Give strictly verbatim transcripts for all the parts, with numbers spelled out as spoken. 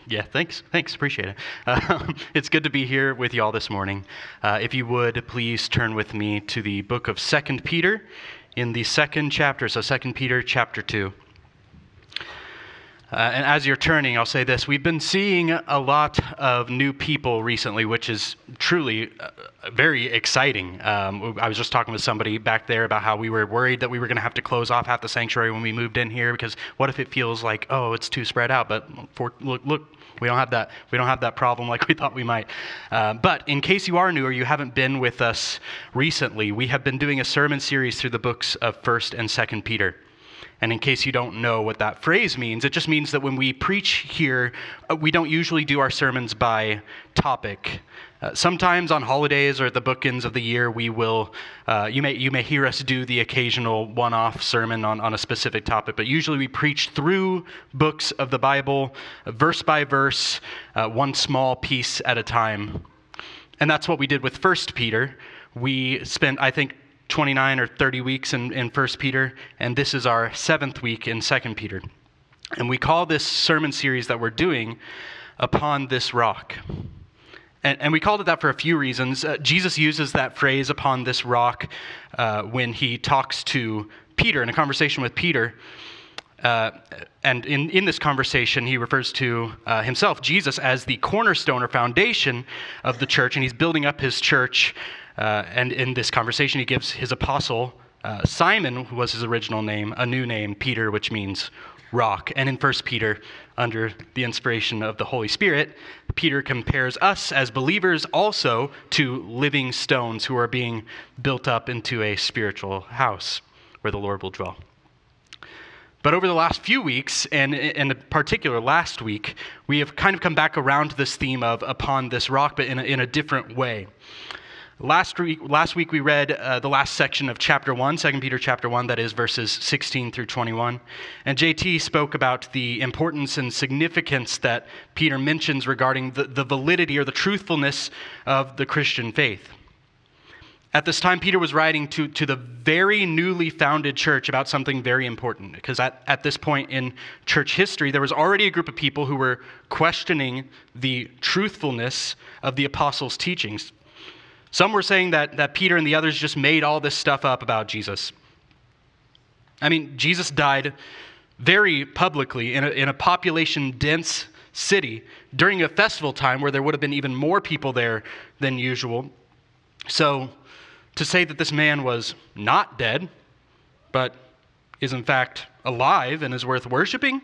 Yeah, thanks. Thanks. Appreciate it. Um, it's good to be here with you all this morning. Uh, if you would, please turn with me to the book of Second Peter in the second chapter, so Second Peter chapter two. Uh, and as you're turning, I'll say this. We've been seeing a lot of new people recently, which is truly uh, very exciting. Um, I was just talking with somebody back there about how we were worried that we were going to have to close off half the sanctuary when we moved in here, because what if it feels like, oh, it's too spread out? But for, look, look, we don't have that. We don't have that problem like we thought we might. Uh, but in case you are new or you haven't been with us recently, we have been doing a sermon series through the books of First and Second Peter. And in case you don't know what that phrase means, it just means that when we preach here, uh, we don't usually do our sermons by topic. Uh, sometimes on holidays or at the bookends of the year, we will, uh, you may you may hear us do the occasional one-off sermon on, on a specific topic, but usually we preach through books of the Bible, uh, verse by verse, uh, one small piece at a time. And that's what we did with First Peter. We spent, I think, twenty-nine or thirty weeks in, in First Peter, and this is our seventh week in Second Peter. And we call this sermon series that we're doing Upon This Rock. And, and we called it that for a few reasons. Uh, Jesus uses that phrase, upon this rock, uh, when he talks to Peter, in a conversation with Peter. Uh, and in, in this conversation, he refers to uh, himself, Jesus, as the cornerstone or foundation of the church, and he's building up his church. Uh, and in this conversation, he gives his apostle, uh, Simon, who was his original name, a new name, Peter, which means rock. And in First Peter, under the inspiration of the Holy Spirit, Peter compares us as believers also to living stones who are being built up into a spiritual house where the Lord will dwell. But over the last few weeks, and in particular last week, we have kind of come back around to this theme of upon this rock, but in a, in a different way. Last week, last week we read uh, the last section of chapter one, Second Peter chapter one, that is verses sixteen through twenty-one. And J T spoke about the importance and significance that Peter mentions regarding the, the validity or the truthfulness of the Christian faith. At this time, Peter was writing to, to the very newly founded church about something very important, because at, at this point in church history, there was already a group of people who were questioning the truthfulness of the apostles' teachings. Some were saying that, that Peter and the others just made all this stuff up about Jesus. I mean, Jesus died very publicly in a, in a population-dense city during a festival time where there would have been even more people there than usual. So to say that this man was not dead, but is in fact alive and is worth worshiping,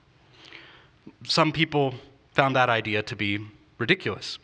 some people found that idea to be ridiculous.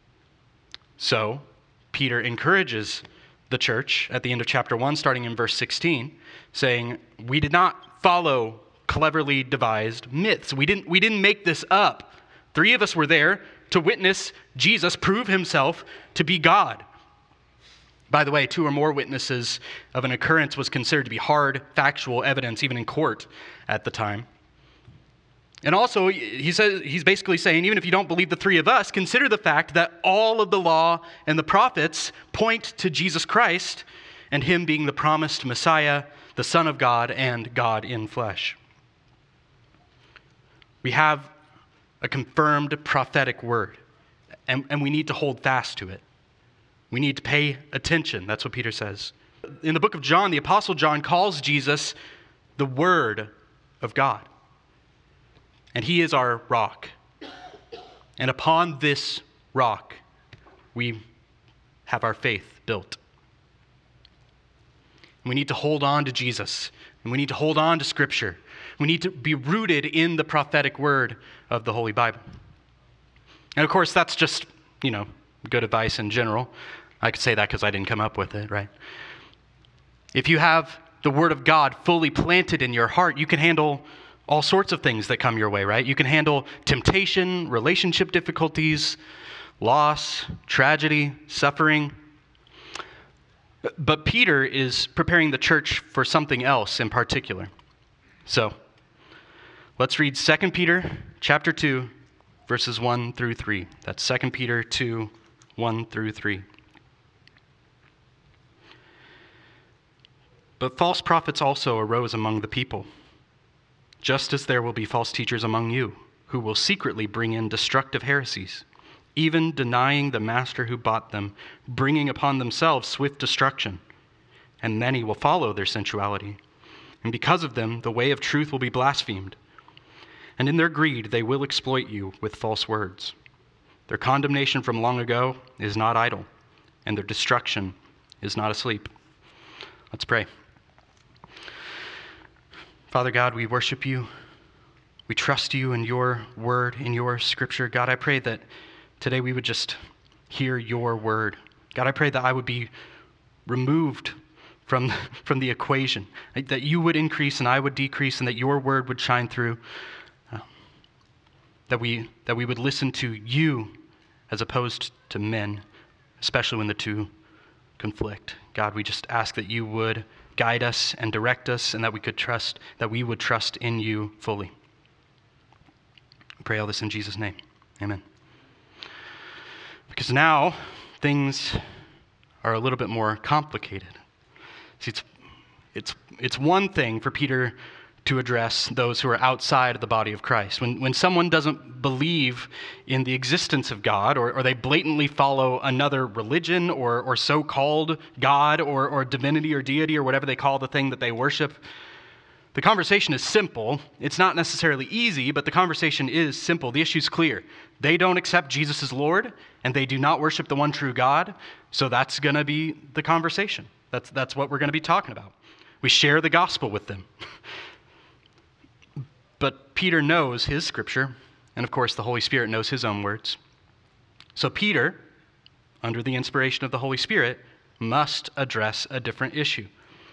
So Peter encourages the church at the end of chapter one, starting in verse sixteen, saying, we did not follow cleverly devised myths. We didn't, we didn't make this up. Three of us were there to witness Jesus prove himself to be God. By the way, two or more witnesses of an occurrence was considered to be hard, factual evidence, even in court at the time. And also, he says he's basically saying, even if you don't believe the three of us, consider the fact that all of the law and the prophets point to Jesus Christ and him being the promised Messiah, the Son of God, and God in flesh. We have a confirmed prophetic word, and, and we need to hold fast to it. We need to pay attention. That's what Peter says. In the book of John, the Apostle John calls Jesus the Word of God. And he is our rock. And upon this rock, we have our faith built. We need to hold on to Jesus. And we need to hold on to Scripture. We need to be rooted in the prophetic word of the Holy Bible. And of course, that's just, you know, good advice in general. I could say that because I didn't come up with it, right? If you have the Word of God fully planted in your heart, you can handle all sorts of things that come your way, right? You can handle temptation, relationship difficulties, loss, tragedy, suffering. But Peter is preparing the church for something else in particular. So, let's read Second Peter chapter two, verses one through three. That's Second Peter two, one through three. But false prophets also arose among the people, just as there will be false teachers among you, who will secretly bring in destructive heresies, even denying the master who bought them, bringing upon themselves swift destruction. And many will follow their sensuality. And because of them, the way of truth will be blasphemed. And in their greed, they will exploit you with false words. Their condemnation from long ago is not idle, and their destruction is not asleep. Let's pray. Father God, we worship you. We trust you in your word, in your scripture. God, I pray that today we would just hear your word. God, I pray that I would be removed from, from the equation, that you would increase and I would decrease, and that your word would shine through, uh, that we, that we would listen to you as opposed to men, especially when the two conflict. God, we just ask that you would guide us and direct us, and that we could trust, that we would trust in you fully. I pray all this in Jesus' name. Amen. Because now things are a little bit more complicated. See, it's, it's, it's one thing for Peter to address those who are outside of the body of Christ. When, when someone doesn't believe in the existence of God, or, or they blatantly follow another religion or, or so-called God or, or divinity or deity or whatever they call the thing that they worship, the conversation is simple. It's not necessarily easy, but the conversation is simple. The issue's clear. They don't accept Jesus as Lord, and they do not worship the one true God, so that's going to be the conversation. That's, that's what we're going to be talking about. We share the gospel with them. But Peter knows his scripture, and of course the Holy Spirit knows his own words. So Peter, under the inspiration of the Holy Spirit, must address a different issue.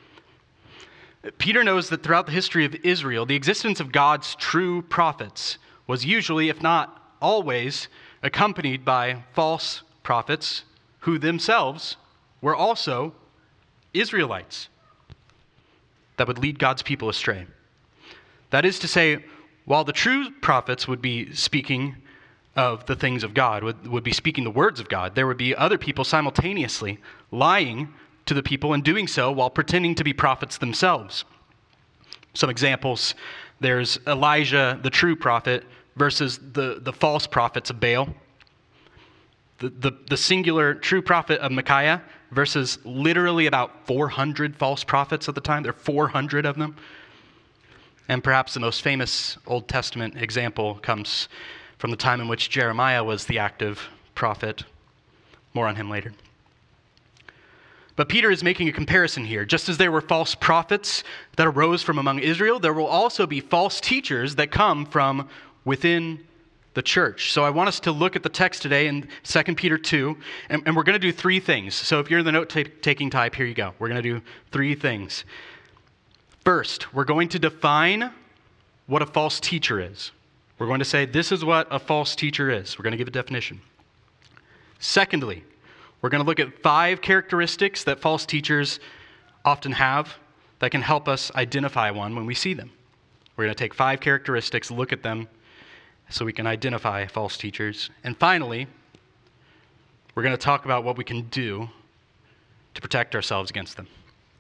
Peter knows that throughout the history of Israel, the existence of God's true prophets was usually, if not always, accompanied by false prophets who themselves were also Israelites that would lead God's people astray. That is to say, while the true prophets would be speaking of the things of God, would, would be speaking the words of God, there would be other people simultaneously lying to the people and doing so while pretending to be prophets themselves. Some examples, there's Elijah, the true prophet, versus the, the false prophets of Baal. The, the, the singular true prophet of Micaiah versus literally about four hundred false prophets at the time. There are four hundred of them. And perhaps the most famous Old Testament example comes from the time in which Jeremiah was the active prophet. More on him later. But Peter is making a comparison here. Just as there were false prophets that arose from among Israel, there will also be false teachers that come from within the church. So I want us to look at the text today in Second Peter two, and, and we're going to do three things. So if you're in the note-taking type, here you go. We're going to do three things. First, we're going to define what a false teacher is. We're going to say this is what a false teacher is. We're going to give a definition. Secondly, we're going to look at five characteristics that false teachers often have that can help us identify one when we see them. We're going to take five characteristics, look at them, so we can identify false teachers. And finally, we're going to talk about what we can do to protect ourselves against them.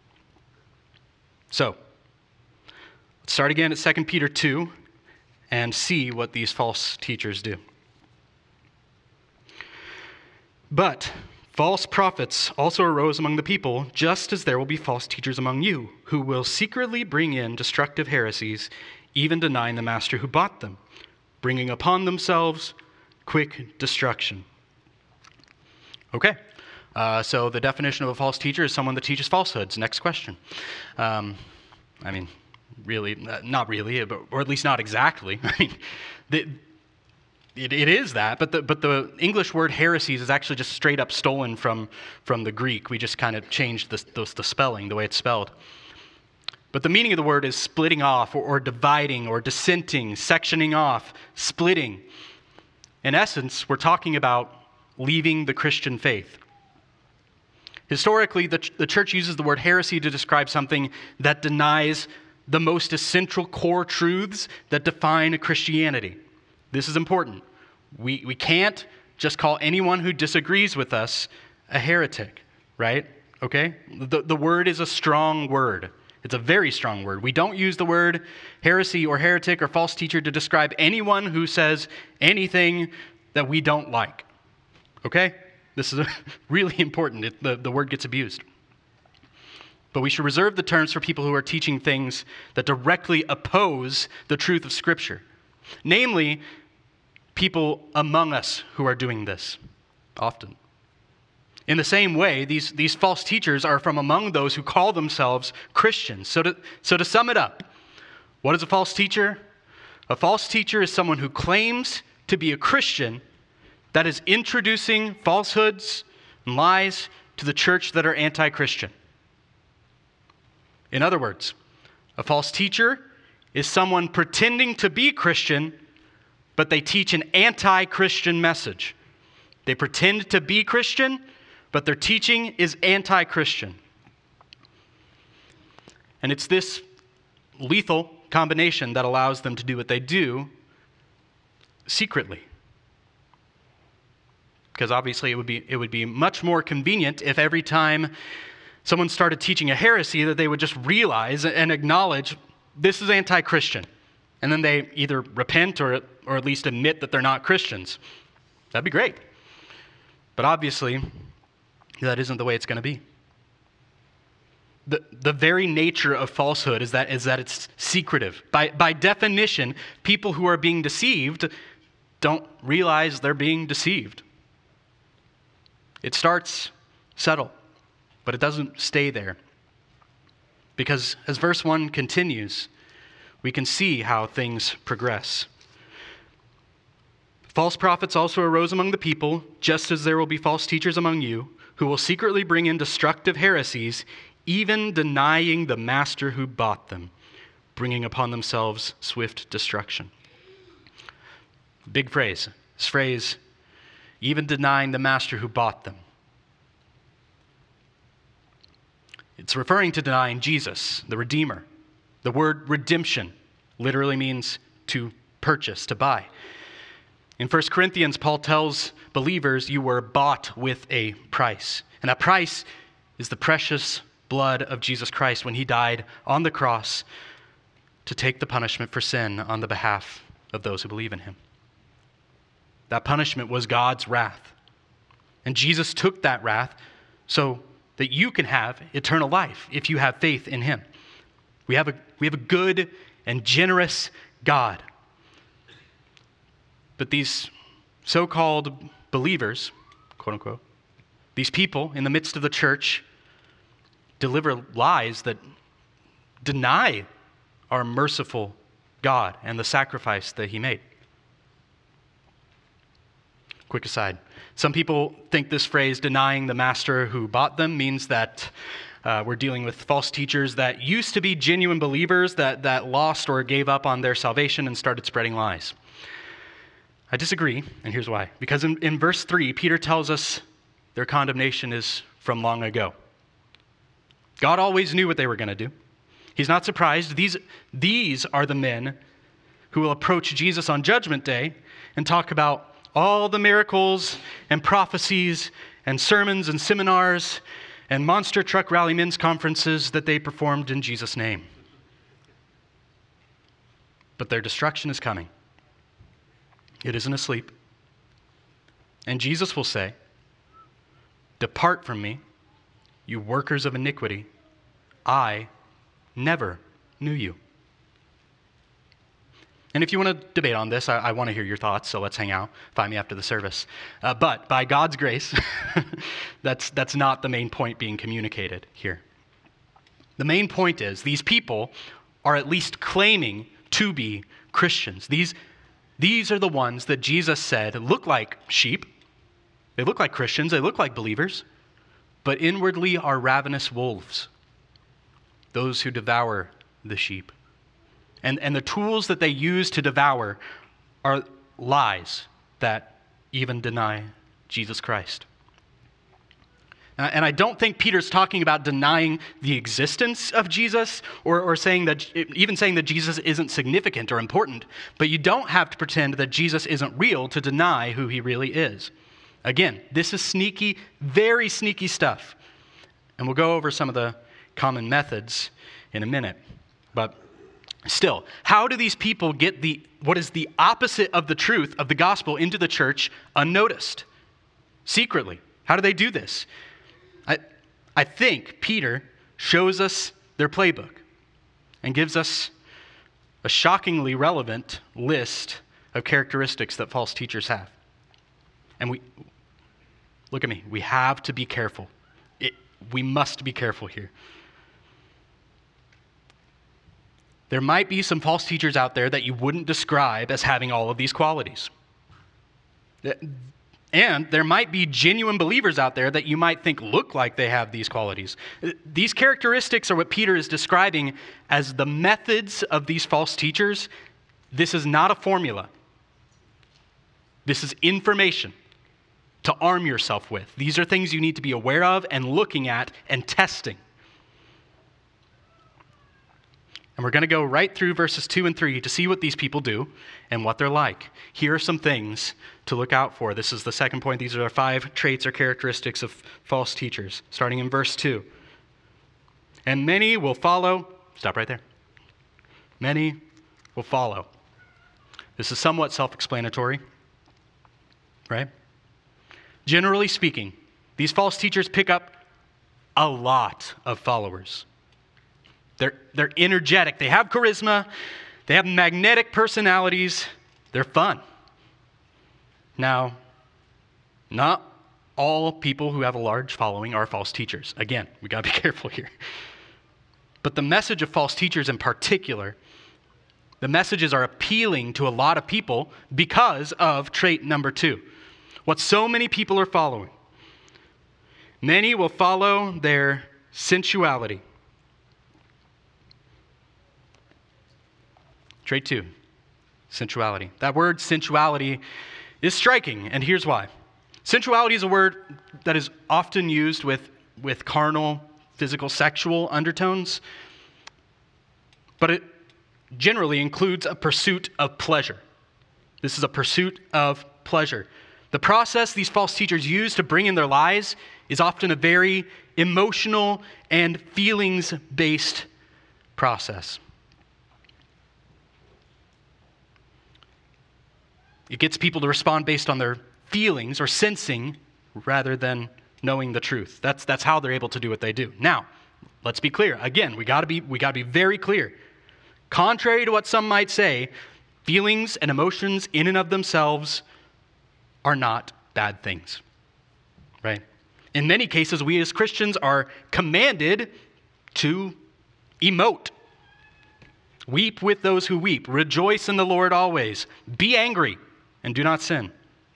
So, let's start again at Second Peter two and see what these false teachers do. But false prophets also arose among the people, just as there will be false teachers among you, who will secretly bring in destructive heresies, even denying the master who bought them, bringing upon themselves quick destruction. Okay, uh, so the definition of a false teacher is someone that teaches falsehoods. Next question. Um, I mean, really, uh, not really, but, or at least not exactly. I mean, the, It, it is that, but the, but the English word heresies is actually just straight up stolen from, from the Greek. We just kind of changed the, the, the spelling, the way it's spelled. But the meaning of the word is splitting off or, or dividing or dissenting, sectioning off, splitting. In essence, we're talking about leaving the Christian faith. Historically, the, the church uses the word heresy to describe something that denies the most essential core truths that define Christianity. This is important. We, we can't just call anyone who disagrees with us a heretic, right? Okay? The, the word is a strong word. It's a very strong word. We don't use the word heresy or heretic or false teacher to describe anyone who says anything that we don't like. Okay? This is a, really important. It, the, the word gets abused. But we should reserve the terms for people who are teaching things that directly oppose the truth of Scripture. Namely, people among us who are doing this often. In the same way, these, these false teachers are from among those who call themselves Christians. So to, so to sum it up, what is a false teacher? A false teacher is someone who claims to be a Christian that is introducing falsehoods and lies to the church that are anti-Christian. In other words, a false teacher is someone pretending to be Christian, but they teach an anti-Christian message. They pretend to be Christian, but their teaching is anti-Christian. And it's this lethal combination that allows them to do what they do secretly. Because obviously it would be it would be much more convenient if every time someone started teaching a heresy that they would just realize and acknowledge this is anti-Christian. And then they either repent or, or at least admit that they're not Christians. That'd be great. But obviously, that isn't the way it's going to be. The, the very nature of falsehood is that, is that it's secretive. By, by definition, people who are being deceived don't realize they're being deceived. It starts subtle, but it doesn't stay there. Because as verse one continues, we can see how things progress. False prophets also arose among the people, just as there will be false teachers among you, who will secretly bring in destructive heresies, even denying the master who bought them, bringing upon themselves swift destruction. Big phrase. This phrase, even denying the master who bought them. It's referring to denying Jesus, the Redeemer. The word redemption literally means to purchase, to buy. In First Corinthians, Paul tells believers you were bought with a price. And that price is the precious blood of Jesus Christ when he died on the cross to take the punishment for sin on the behalf of those who believe in him. That punishment was God's wrath. And Jesus took that wrath so that you can have eternal life if you have faith in him. We have a, we have a good and generous God. But these so-called believers, quote unquote, these people in the midst of the church deliver lies that deny our merciful God and the sacrifice that he made. Quick aside. Some people think this phrase, denying the master who bought them, means that uh, we're dealing with false teachers that used to be genuine believers that, that lost or gave up on their salvation and started spreading lies. I disagree, and here's why. Because in, in verse three, Peter tells us their condemnation is from long ago. God always knew what they were going to do. He's not surprised. These, these are the men who will approach Jesus on Judgment Day and talk about all the miracles and prophecies and sermons and seminars and monster truck rally men's conferences that they performed in Jesus' name. But their destruction is coming. It isn't asleep. And Jesus will say, "Depart from me, you workers of iniquity. I never knew you." And if you want to debate on this, I, I want to hear your thoughts, so let's hang out. Find me after the service. Uh, but by God's grace, that's, that's not the main point being communicated here. The main point is these people are at least claiming to be Christians. These, these are the ones that Jesus said look like sheep. They look like Christians. They look like believers. But inwardly are ravenous wolves, those who devour the sheep. And, and the tools that they use to devour are lies that even deny Jesus Christ. And I, and I don't think Peter's talking about denying the existence of Jesus or, or saying that, even saying that Jesus isn't significant or important, but you don't have to pretend that Jesus isn't real to deny who he really is. Again, this is sneaky, very sneaky stuff. And we'll go over some of the common methods in a minute. But still, how do these people get the what is the opposite of the truth of the gospel into the church unnoticed, secretly? How do they do this? I, I think Peter shows us their playbook and gives us a shockingly relevant list of characteristics that false teachers have. And we, look at me, we have to be careful. It, we must be careful here. There might be some false teachers out there that you wouldn't describe as having all of these qualities. And there might be genuine believers out there that you might think look like they have these qualities. These characteristics are what Peter is describing as the methods of these false teachers. This is not a formula. This is information to arm yourself with. These are things you need to be aware of and looking at and testing. And we're going to go right through verses two and three to see what these people do and what they're like. Here are some things to look out for. This is the second point. These are our five traits or characteristics of false teachers, starting in verse two. And many will follow. Stop right there. Many will follow. This is somewhat self-explanatory, right? Generally speaking, these false teachers pick up a lot of followers. They're, they're energetic. They have charisma. They have magnetic personalities. They're fun. Now, not all people who have a large following are false teachers. Again, we got to be careful here. But the message of false teachers in particular, the messages are appealing to a lot of people because of trait number two. What so many people are following. Many will follow their sensuality. Trait two, sensuality. That word sensuality is striking, and here's why. Sensuality is a word that is often used with, with carnal, physical, sexual undertones, but it generally includes a pursuit of pleasure. This is a pursuit of pleasure. The process these false teachers use to bring in their lies is often a very emotional and feelings-based process. It gets people to respond based on their feelings or sensing rather than knowing the truth. That's, that's how they're able to do what they do. Now, let's be clear. Again, we gotta be, we gotta be very clear. Contrary to what some might say, feelings and emotions in and of themselves are not bad things, right? In many cases, we as Christians are commanded to emote. Weep with those who weep. Rejoice in the Lord always. Be angry and do not sin.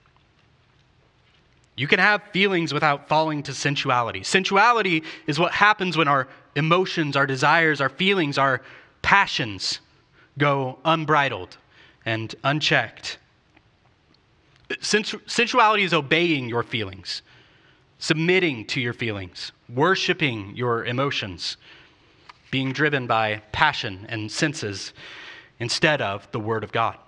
You can have feelings without falling to sensuality. Sensuality is what happens when our emotions, our desires, our feelings, our passions go unbridled and unchecked. Sensu- sensuality is obeying your feelings, submitting to your feelings, worshiping your emotions, being driven by passion and senses instead of the Word of God.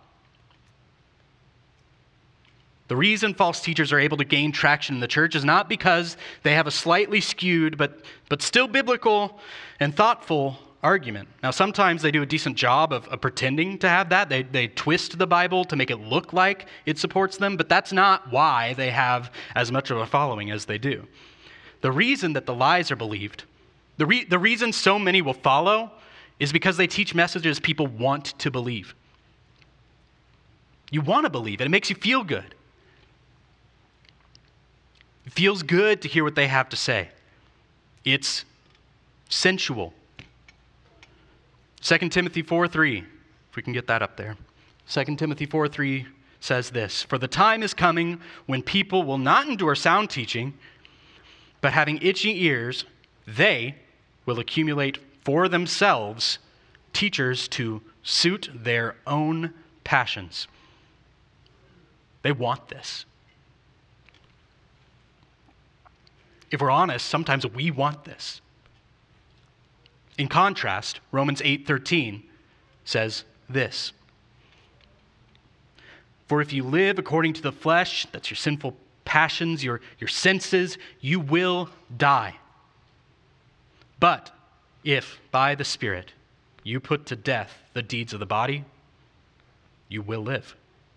The reason false teachers are able to gain traction in the church is not because they have a slightly skewed but, but still biblical and thoughtful argument. Now, sometimes they do a decent job of, of pretending to have that. They, they twist the Bible to make it look like it supports them, but that's not why they have as much of a following as they do. The reason that the lies are believed, the, re, the reason so many will follow is because they teach messages people want to believe. You want to believe it. It makes you feel good. It feels good to hear what they have to say. It's sensual. Second Timothy four three, if we can get that up there. Second Timothy four three says this, "For the time is coming when people will not endure sound teaching, but having itchy ears, they will accumulate for themselves teachers to suit their own passions." They want this. If we're honest, sometimes we want this. In contrast, Romans eight thirteen says this, "For if you live according to the flesh," that's your sinful passions, your, your senses, "you will die. But if by the Spirit you put to death the deeds of the body, you will live.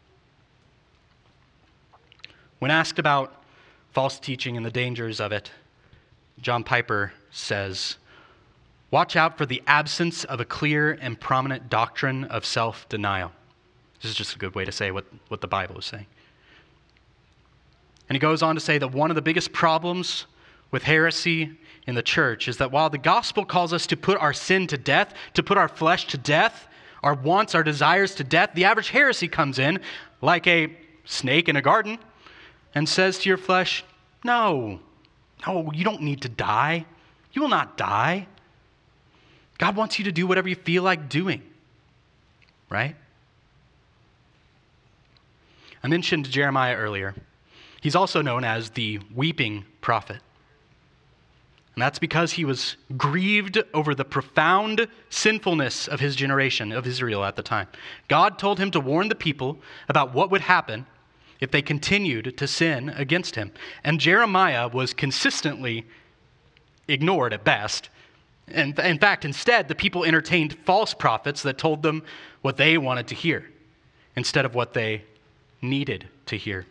When asked about false teaching and the dangers of it, John Piper says, "Watch out for the absence of a clear and prominent doctrine of self-denial." This is just a good way to say what, what the Bible is saying. And he goes on to say that one of the biggest problems with heresy in the church is that while the gospel calls us to put our sin to death, to put our flesh to death, our wants, our desires to death, the average heresy comes in like a snake in a garden and says to your flesh, no, no, you don't need to die. You will not die. God wants you to do whatever you feel like doing, right? I mentioned Jeremiah earlier. He's also known as the weeping prophet. And that's because he was grieved over the profound sinfulness of his generation, of Israel at the time. God told him to warn the people about what would happen if they continued to sin against him. And Jeremiah was consistently ignored at best. And in fact, instead, the people entertained false prophets that told them what they wanted to hear instead of what they needed to hear.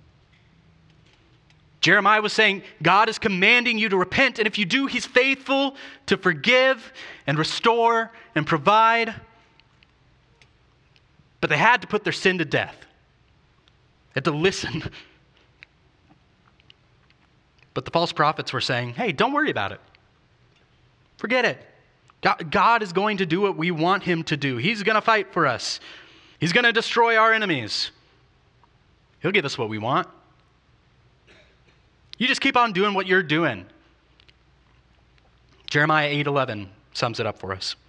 Jeremiah was saying, God is commanding you to repent, and if you do, he's faithful to forgive and restore and provide. But they had to put their sin to death. They had to listen. But the false prophets were saying, hey, don't worry about it. Forget it. God, God is going to do what we want him to do. He's going to fight for us. He's going to destroy our enemies. He'll give us what we want. You just keep on doing what you're doing. Jeremiah eight eleven sums it up for us.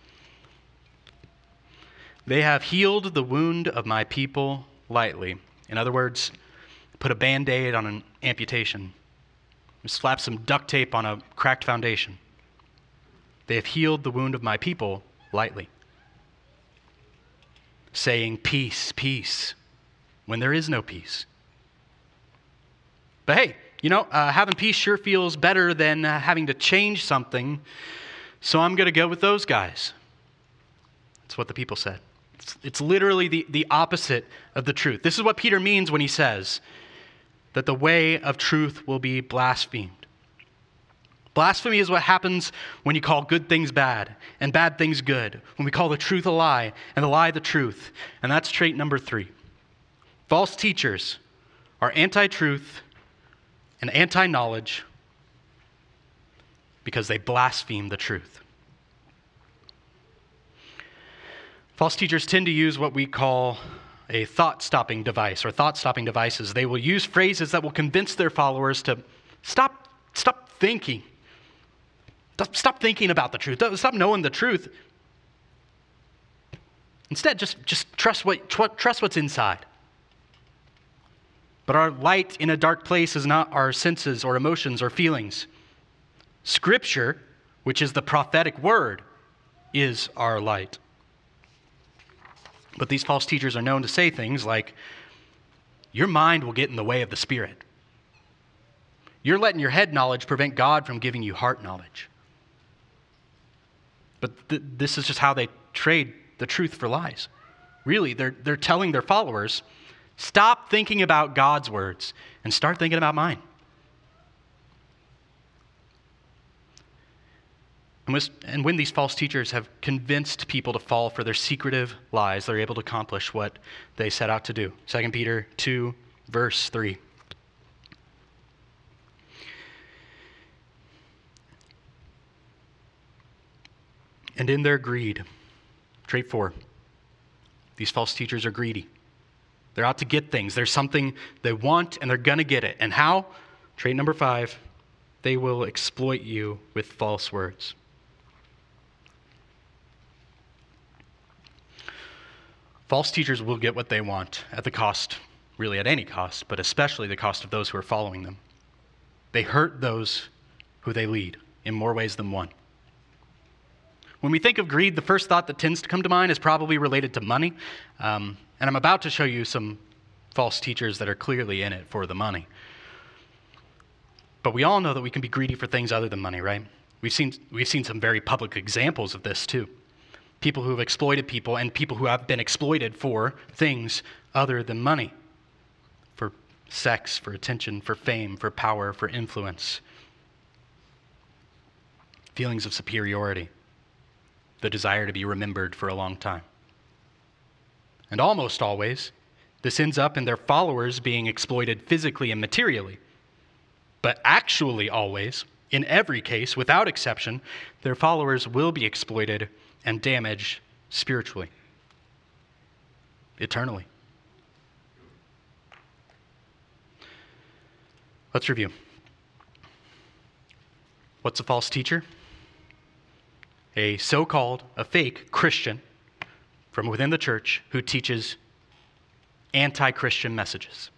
They have healed the wound of my people lightly. In other words, put a Band-Aid on an amputation. Slap some duct tape on a cracked foundation. They have healed the wound of my people lightly. Saying peace, peace, when there is no peace. But hey, you know, uh, having peace sure feels better than uh, having to change something, so I'm going to go with those guys. That's what the people said. It's, it's literally the, the opposite of the truth. This is what Peter means when he says that the way of truth will be blasphemed. Blasphemy is what happens when you call good things bad and bad things good, when we call the truth a lie and the lie the truth. And that's trait number three. False teachers are anti-truth and anti-knowledge because they blaspheme the truth. False teachers tend to use what we call a thought-stopping device or thought-stopping devices. They will use phrases that will convince their followers to stop, stop thinking. Stop thinking about the truth. Stop knowing the truth. Instead, just, just trust what tr- trust what's inside. But our light in a dark place is not our senses or emotions or feelings. Scripture, which is the prophetic word, is our light. But these false teachers are known to say things like, your mind will get in the way of the Spirit. You're letting your head knowledge prevent God from giving you heart knowledge. But th- this is just how they trade the truth for lies. Really, they're, they're telling their followers, stop thinking about God's words and start thinking about mine. And, was, and when these false teachers have convinced people to fall for their secretive lies, they're able to accomplish what they set out to do. Second Peter two, verse three. And in their greed, trait four, these false teachers are greedy. They're out to get things. There's something they want, and they're going to get it. And how? Trait number five, they will exploit you with false words. False teachers will get what they want at the cost, really at any cost, but especially the cost of those who are following them. They hurt those who they lead in more ways than one. When we think of greed, the first thought that tends to come to mind is probably related to money. Um, and I'm about to show you some false teachers that are clearly in it for the money. But we all know that we can be greedy for things other than money, right? We've seen, we've seen some very public examples of this too. People who have exploited people and people who have been exploited for things other than money. For sex, for attention, for fame, for power, for influence. Feelings of superiority. The desire to be remembered for a long time. And almost always, this ends up in their followers being exploited physically and materially. But actually always, in every case, without exception, their followers will be exploited and damaged spiritually, eternally. Let's review. What's a false teacher? A so-called, a fake Christian from within the church who teaches anti-Christian messages.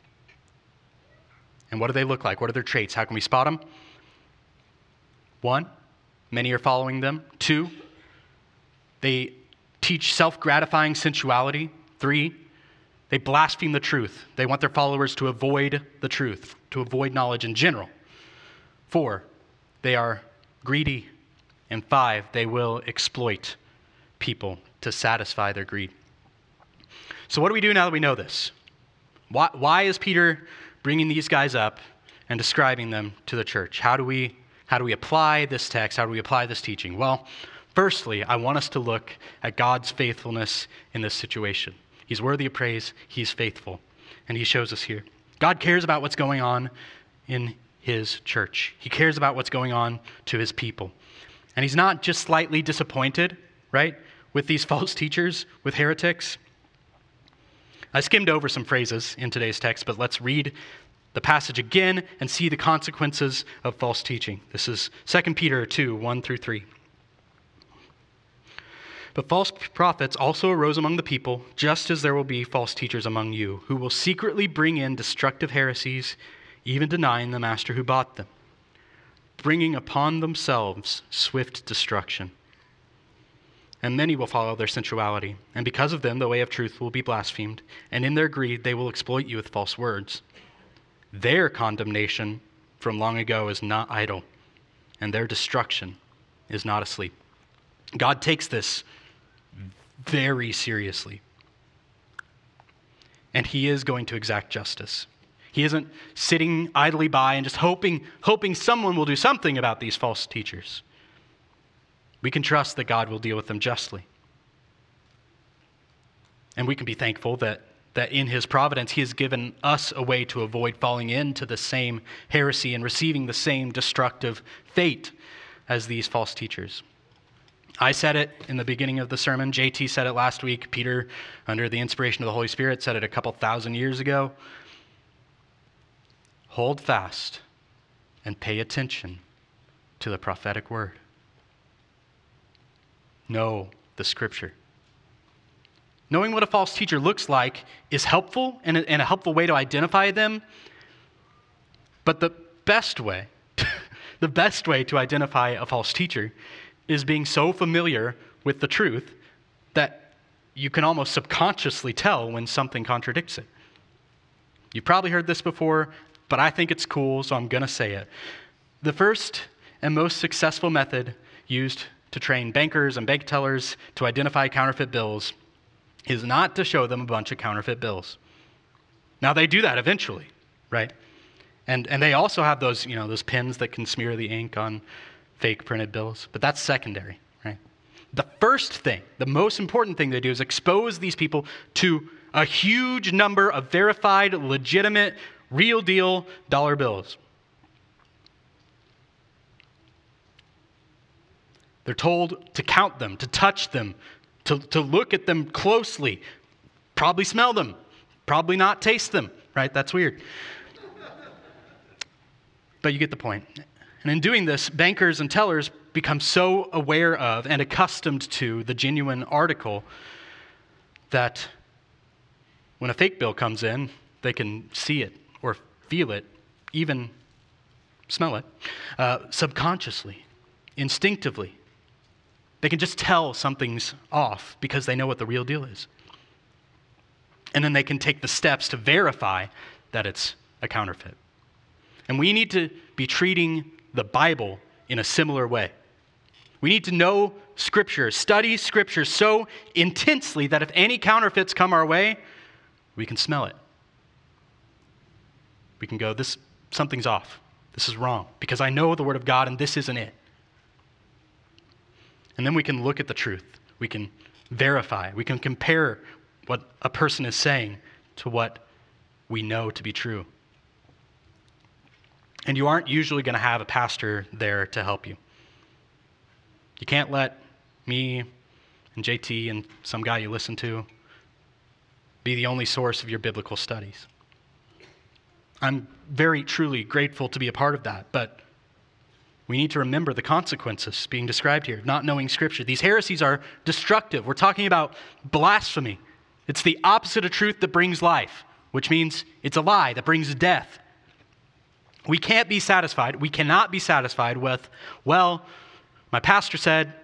And what do they look like? What are their traits? How can we spot them? One, many are following them. Two, they teach self-gratifying sensuality. Three, they blaspheme the truth. They want their followers to avoid the truth, to avoid knowledge in general. Four, they are greedy. And five, they will exploit people to satisfy their greed. So what do we do now that we know this? Why, why is Peter bringing these guys up and describing them to the church? How do we, how do we apply this text? How do we apply this teaching? Well, firstly, I want us to look at God's faithfulness in this situation. He's worthy of praise. He's faithful. And he shows us here. God cares about what's going on in his church. He cares about what's going on to his people. And he's not just slightly disappointed, right, with these false teachers, with heretics. I skimmed over some phrases in today's text, but let's read the passage again and see the consequences of false teaching. This is Second Peter two, one through three. But false prophets also arose among the people, just as there will be false teachers among you, who will secretly bring in destructive heresies, even denying the master who bought them, bringing upon themselves swift destruction. And many will follow their sensuality, and because of them the way of truth will be blasphemed, and in their greed they will exploit you with false words. Their condemnation from long ago is not idle, and their destruction is not asleep. God takes this very seriously, and he is going to exact justice. He isn't sitting idly by and just hoping, hoping someone will do something about these false teachers. We can trust that God will deal with them justly. And we can be thankful that, that in his providence, he has given us a way to avoid falling into the same heresy and receiving the same destructive fate as these false teachers. I said it in the beginning of the sermon. J T said it last week. Peter, under the inspiration of the Holy Spirit, said it a couple thousand years ago. Hold fast and pay attention to the prophetic word. Know the scripture. Knowing what a false teacher looks like is helpful and a, and a helpful way to identify them. But the best way, the best way to identify a false teacher is being so familiar with the truth that you can almost subconsciously tell when something contradicts it. You've probably heard this before, but I think it's cool, so I'm going to say it. The first and most successful method used to train bankers and bank tellers to identify counterfeit bills is not to show them a bunch of counterfeit bills. Now, they do that eventually, right? And and they also have those, you know, those pens that can smear the ink on fake printed bills, but that's secondary, right? The first thing, the most important thing they do is expose these people to a huge number of verified, legitimate, real deal dollar bills. They're told to count them, to touch them, to, to look at them closely, probably smell them, probably not taste them, right? That's weird. But you get the point. And in doing this, bankers and tellers become so aware of and accustomed to the genuine article that when a fake bill comes in, they can see it or feel it, even smell it, uh, subconsciously, instinctively. They can just tell something's off because they know what the real deal is. And then they can take the steps to verify that it's a counterfeit. And we need to be treating the Bible in a similar way. We need to know Scripture, study Scripture so intensely that if any counterfeits come our way, we can smell it. We can go, this something's off. This is wrong because I know the Word of God and this isn't it. And then we can look at the truth. We can verify. We can compare what a person is saying to what we know to be true. And you aren't usually going to have a pastor there to help you. You can't let me and J T and some guy you listen to be the only source of your biblical studies. I'm very, truly grateful to be a part of that, but we need to remember the consequences being described here, not knowing Scripture. These heresies are destructive. We're talking about blasphemy. It's the opposite of truth that brings life, which means it's a lie that brings death. We can't be satisfied. We cannot be satisfied with, well, my pastor said,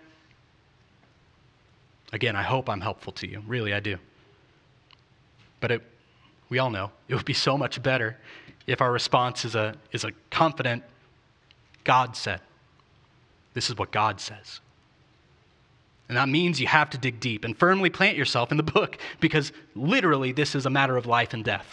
again, I hope I'm helpful to you. Really, I do. But it, we all know it would be so much better if our response is a, is a confident, God said. This is what God says. And that means you have to dig deep and firmly plant yourself in the book because literally this is a matter of life and death.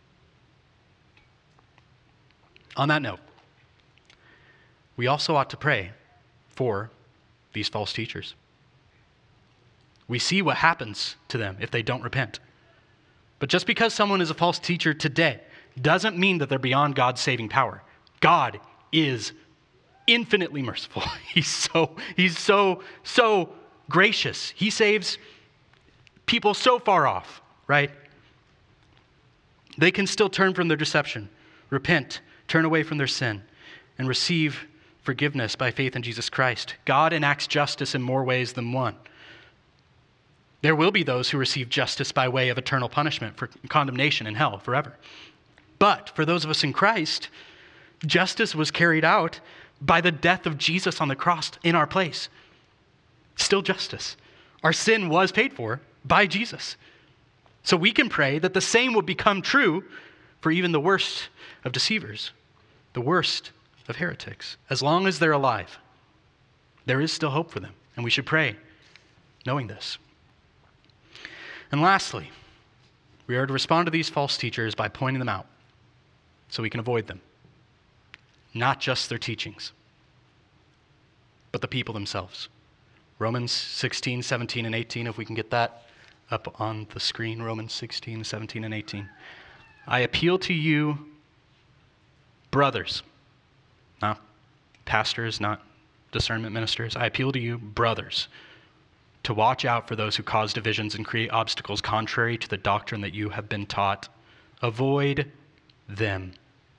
On that note, we also ought to pray for these false teachers. We see what happens to them if they don't repent. But just because someone is a false teacher today doesn't mean that they're beyond God's saving power. God is infinitely merciful. He's so, he's so, so gracious. He saves people so far off, right? They can still turn from their deception, repent, turn away from their sin, and receive forgiveness by faith in Jesus Christ. God enacts justice in more ways than one. There will be those who receive justice by way of eternal punishment for condemnation in hell forever. But for those of us in Christ, justice was carried out by the death of Jesus on the cross in our place. Still justice. Our sin was paid for by Jesus. So we can pray that the same will become true for even the worst of deceivers, the worst of heretics. As long as they're alive, there is still hope for them. And we should pray knowing this. And lastly, we are to respond to these false teachers by pointing them out so we can avoid them. Not just their teachings, but the people themselves. Romans sixteen, seventeen, and eighteen, if we can get that up on the screen. Romans sixteen, seventeen, and eighteen. I appeal to you, brothers, not pastors, not discernment ministers. I appeal to you, brothers, to watch out for those who cause divisions and create obstacles contrary to the doctrine that you have been taught. Avoid them.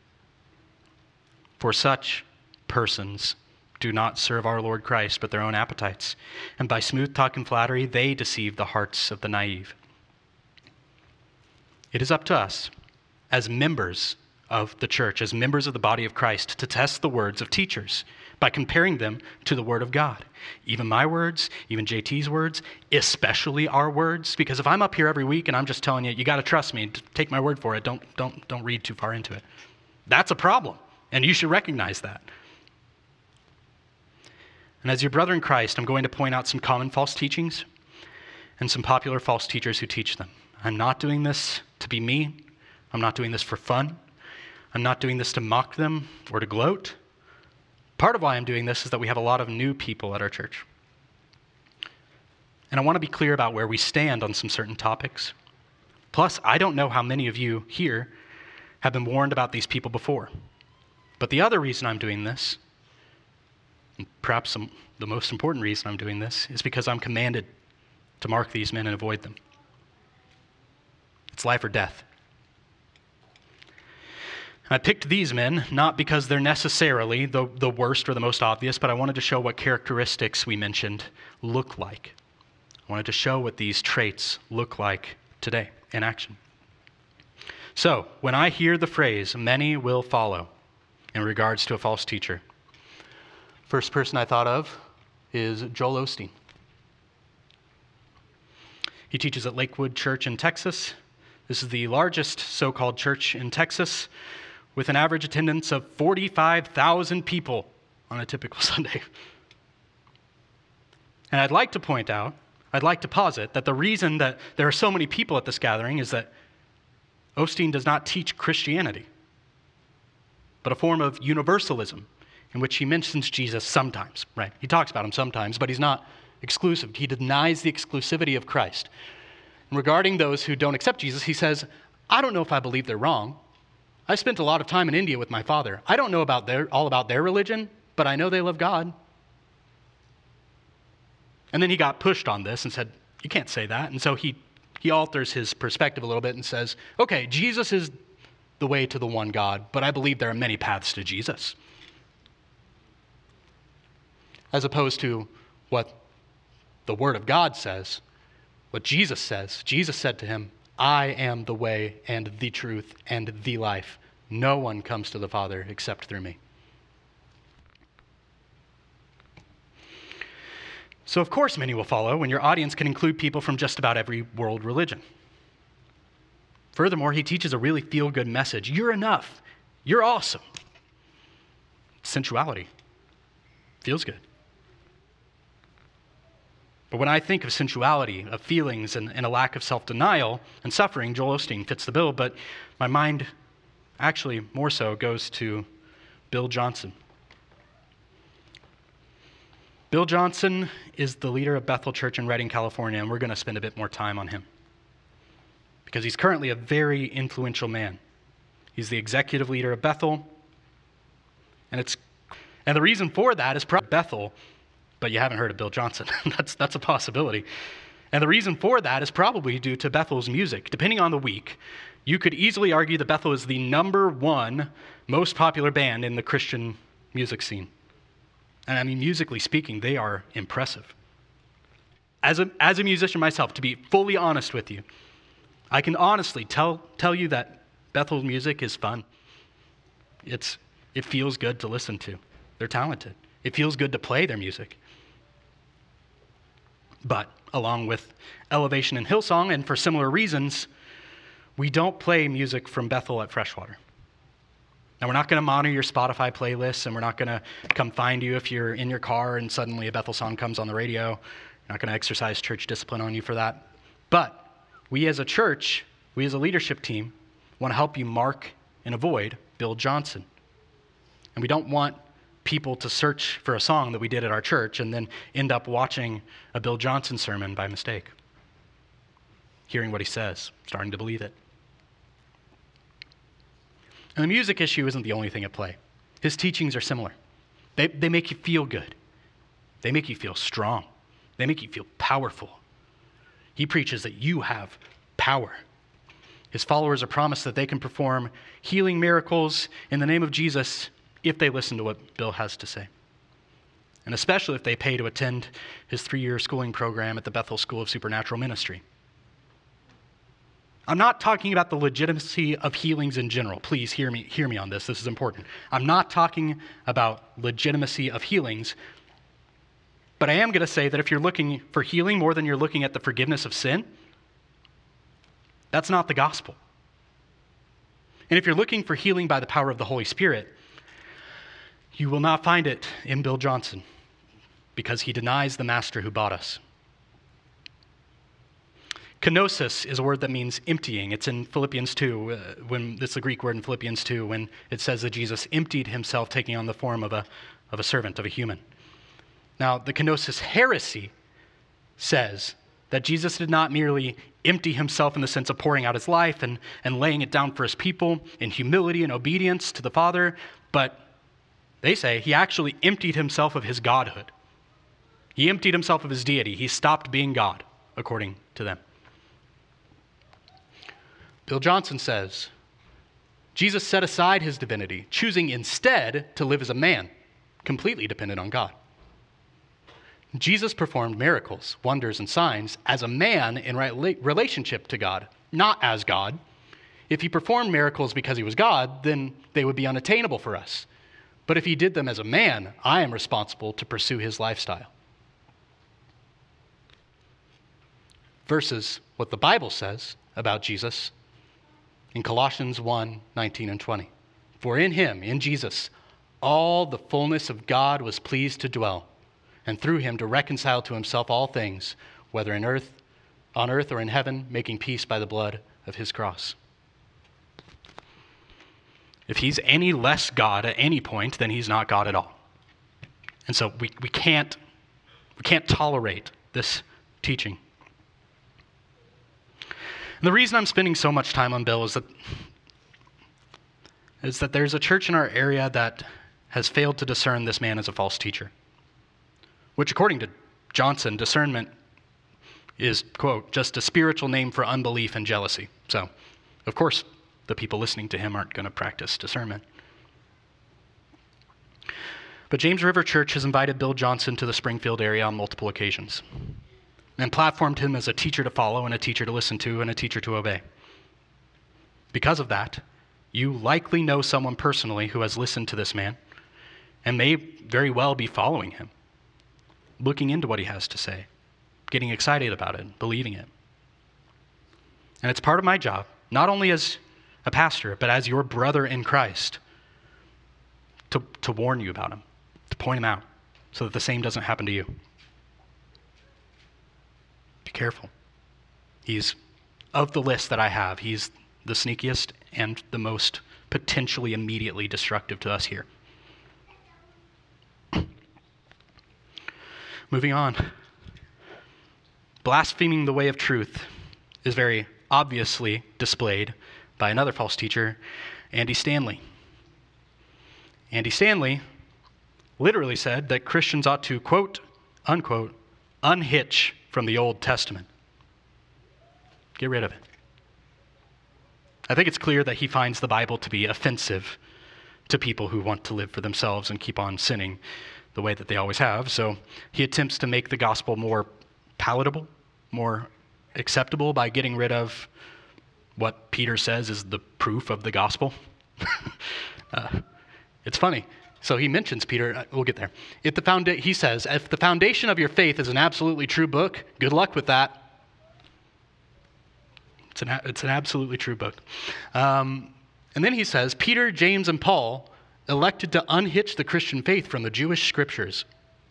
For such persons do not serve our Lord Christ, but their own appetites. And by smooth talk and flattery, they deceive the hearts of the naive. It is up to us, as members of the church, as members of the body of Christ, to test the words of teachers by comparing them to the Word of God. Even my words, even J T's words, especially our words, because if I'm up here every week and I'm just telling you, you got to trust me, take my word for it, don't, don't, don't read too far into it. That's a problem, and you should recognize that. And as your brother in Christ, I'm going to point out some common false teachings and some popular false teachers who teach them. I'm not doing this to be mean. I'm not doing this for fun. I'm not doing this to mock them or to gloat. Part of why I'm doing this is that we have a lot of new people at our church. And I want to be clear about where we stand on some certain topics. Plus, I don't know how many of you here have been warned about these people before. But the other reason I'm doing this, and perhaps some, the most important reason I'm doing this, is because I'm commanded to mark these men and avoid them. It's life or death. I picked these men not because they're necessarily the, the worst or the most obvious, but I wanted to show what characteristics we mentioned look like. I wanted to show what these traits look like today in action. So, when I hear the phrase, many will follow, in regards to a false teacher, first person I thought of is Joel Osteen. He teaches at Lakewood Church in Texas. This is the largest so-called church in Texas, with an average attendance of forty-five thousand people on a typical Sunday. And I'd like to point out, I'd like to posit that the reason that there are so many people at this gathering is that Osteen does not teach Christianity, but a form of universalism in which he mentions Jesus sometimes, right? He talks about him sometimes, but he's not exclusive. He denies the exclusivity of Christ. And regarding those who don't accept Jesus, he says, I don't know if I believe they're wrong. I spent a lot of time in India with my father. I don't know about their, all about their religion, but I know they love God. And then he got pushed on this and said, you can't say that. And so he, he alters his perspective a little bit and says, okay, Jesus is the way to the one God, but I believe there are many paths to Jesus. As opposed to what the Word of God says, what Jesus says. Jesus said to him, I am the way and the truth and the life. No one comes to the Father except through me. So of course many will follow when your audience can include people from just about every world religion. Furthermore, he teaches a really feel-good message. You're enough. You're awesome. Sensuality. Feels good. But when I think of sensuality, of feelings, and, and a lack of self-denial and suffering, Joel Osteen fits the bill, but my mind actually more so goes to Bill Johnson. Bill Johnson is the leader of Bethel Church in Redding, California, and we're going to spend a bit more time on him because he's currently a very influential man. He's the executive leader of Bethel, and it's and the reason for that is probably Bethel, but you haven't heard of Bill Johnson. that's that's a possibility. And the reason for that is probably due to Bethel's music. Depending on the week, you could easily argue that Bethel is the number one most popular band in the Christian music scene. And I mean, musically speaking, they are impressive. As a, as a musician myself, to be fully honest with you, I can honestly tell, tell you that Bethel's music is fun. It's, it feels good to listen to. They're talented. It feels good to play their music. But along with Elevation and Hillsong, and for similar reasons, we don't play music from Bethel at Freshwater. Now, we're not going to monitor your Spotify playlists, and we're not going to come find you if you're in your car and suddenly a Bethel song comes on the radio. We're not going to exercise church discipline on you for that. But we as a church, we as a leadership team, want to help you mark and avoid Bill Johnson. And we don't want people to search for a song that we did at our church and then end up watching a Bill Johnson sermon by mistake, hearing what he says, starting to believe it. And the music issue isn't the only thing at play. His teachings are similar. They, they make you feel good. They make you feel strong. They make you feel powerful. He preaches that you have power. His followers are promised that they can perform healing miracles in the name of Jesus if they listen to what Bill has to say. And especially if they pay to attend his three-year schooling program at the Bethel School of Supernatural Ministry. I'm not talking about the legitimacy of healings in general. Please hear me, hear me on this. This is important. I'm not talking about legitimacy of healings, but I am going to say that if you're looking for healing more than you're looking at the forgiveness of sin, that's not the gospel. And if you're looking for healing by the power of the Holy Spirit, you will not find it in Bill Johnson because he denies the master who bought us. Kenosis is a word that means emptying. It's in Philippians two, uh, when it's the Greek word in Philippians two, when it says that Jesus emptied himself, taking on the form of a, of a servant, of a human. Now, the kenosis heresy says that Jesus did not merely empty himself in the sense of pouring out his life and, and laying it down for his people in humility and obedience to the Father, but they say he actually emptied himself of his godhood. He emptied himself of his deity. He stopped being God, according to them. Bill Johnson says, Jesus set aside his divinity, choosing instead to live as a man, completely dependent on God. Jesus performed miracles, wonders, and signs as a man in relationship to God, not as God. If he performed miracles because he was God, then they would be unattainable for us. But if he did them as a man, I am responsible to pursue his lifestyle. Versus what the Bible says about Jesus in Colossians one, nineteen and twenty. For in him, in Jesus, all the fullness of God was pleased to dwell, and through him to reconcile to himself all things, whether in earth, on earth or in heaven, making peace by the blood of his cross. If he's any less God at any point, then he's not God at all. And so we, we can't we can't tolerate this teaching. And the reason I'm spending so much time on Bill is that is that there's a church in our area that has failed to discern this man as a false teacher, which according to Johnson, discernment is, quote, just a spiritual name for unbelief and jealousy. So, of course, the people listening to him aren't going to practice discernment. But James River Church has invited Bill Johnson to the Springfield area on multiple occasions and platformed him as a teacher to follow and a teacher to listen to and a teacher to obey. Because of that, you likely know someone personally who has listened to this man and may very well be following him, looking into what he has to say, getting excited about it, believing it. And it's part of my job, not only as a pastor, but as your brother in Christ, to, to warn you about him, to point him out, so that the same doesn't happen to you. Be careful. He's, of the list that I have, he's the sneakiest and the most potentially immediately destructive to us here. Moving on. Blaspheming the way of truth is very obviously displayed by another false teacher, Andy Stanley. Andy Stanley literally said that Christians ought to, quote, unquote, unhitch from the Old Testament. Get rid of it. I think it's clear that he finds the Bible to be offensive to people who want to live for themselves and keep on sinning the way that they always have. So he attempts to make the gospel more palatable, more acceptable by getting rid of what Peter says is the proof of the gospel. uh, it's funny. So he mentions Peter. Uh, we'll get there. If the founda- he says, if the foundation of your faith is an absolutely true book, good luck with that. It's an, a- it's an absolutely true book. Um, and then he says, Peter, James, and Paul elected to unhitch the Christian faith from the Jewish scriptures.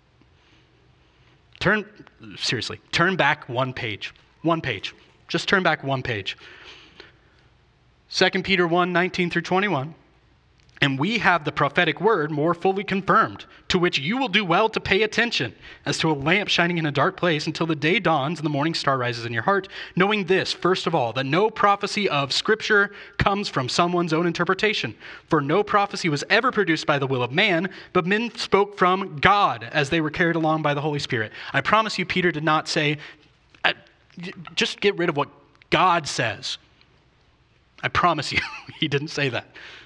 Turn, seriously, turn back one page. One page. Just turn back one page. Second Peter one, nineteen through twenty-one. And we have the prophetic word more fully confirmed, to which you will do well to pay attention, as to a lamp shining in a dark place until the day dawns and the morning star rises in your heart, knowing this, first of all, that no prophecy of Scripture comes from someone's own interpretation. For no prophecy was ever produced by the will of man, but men spoke from God as they were carried along by the Holy Spirit. I promise you, Peter did not say, just get rid of what God says. I promise you, he didn't say that.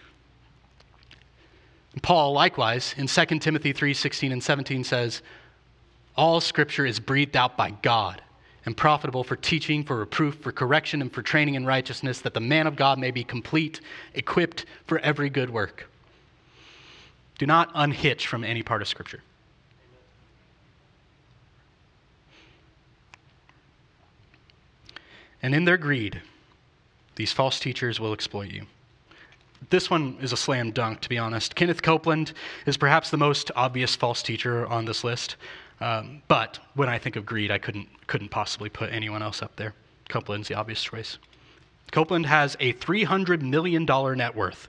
Paul, likewise, in Second Timothy three, sixteen and seventeen says, all Scripture is breathed out by God and profitable for teaching, for reproof, for correction, and for training in righteousness, that the man of God may be complete, equipped for every good work. Do not unhitch from any part of Scripture. And in their greed, these false teachers will exploit you. This one is a slam dunk, to be honest. Kenneth Copeland is perhaps the most obvious false teacher on this list. Um, but when I think of greed, I couldn't couldn't possibly put anyone else up there. Copeland's the obvious choice. Copeland has a three hundred million dollars net worth.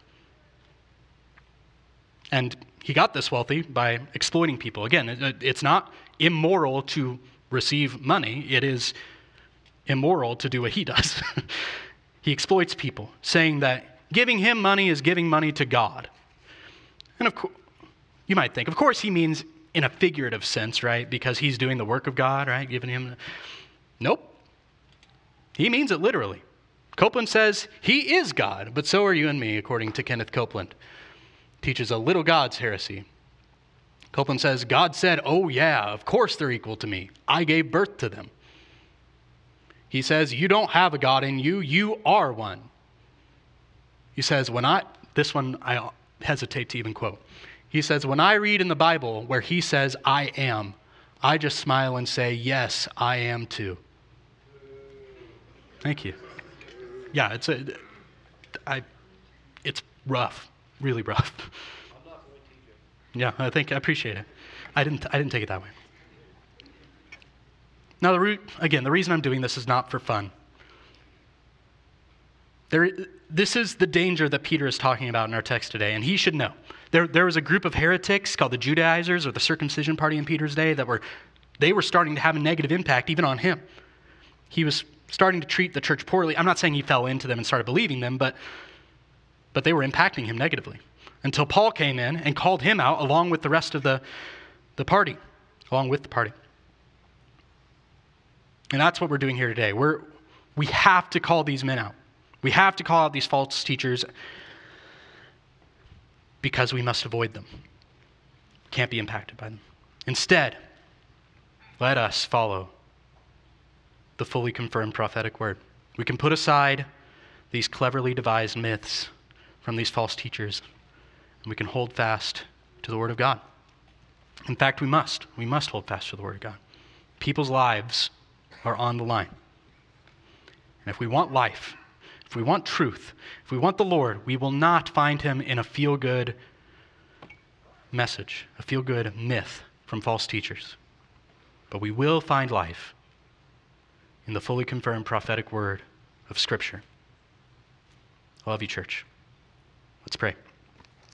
And he got this wealthy by exploiting people. Again, it, it's not immoral to receive money. It is immoral to do what he does. He exploits people, saying that giving him money is giving money to God. And of course, you might think, of course he means in a figurative sense, right? Because he's doing the work of God, right? Giving him. Nope. He means it literally. Copeland says he is God, but so are you and me, according to Kenneth Copeland. Teaches a little God's heresy. Copeland says, God said, oh yeah, of course they're equal to me. I gave birth to them. He says, you don't have a God in you, you are one. He says, when I, this one I hesitate to even quote. He says, when I read in the Bible where he says, I am, I just smile and say, yes, I am too. Thank you. Yeah, it's a, I, it's rough, really rough. Yeah, I think I appreciate it. I didn't I didn't take it that way. Now, the root, again, the reason I'm doing this is not for fun. There, this is the danger that Peter is talking about in our text today, and he should know. There, there was a group of heretics called the Judaizers, or the circumcision party in Peter's day, that were, they were starting to have a negative impact even on him. He was starting to treat the church poorly. I'm not saying he fell into them and started believing them, but, but they were impacting him negatively. Until Paul came in and called him out along with the rest of the, the party, along with the party. And that's what we're doing here today. We're, we have to call these men out. We have to call out these false teachers because we must avoid them. Can't be impacted by them. Instead, let us follow the fully confirmed prophetic word. We can put aside these cleverly devised myths from these false teachers, and we can hold fast to the word of God. In fact, we must. We must hold fast to the word of God. People's lives are on the line. And if we want life, if we want truth, if we want the Lord, we will not find him in a feel-good message, a feel-good myth from false teachers. But we will find life in the fully confirmed prophetic word of Scripture. I love you, church. Let's pray.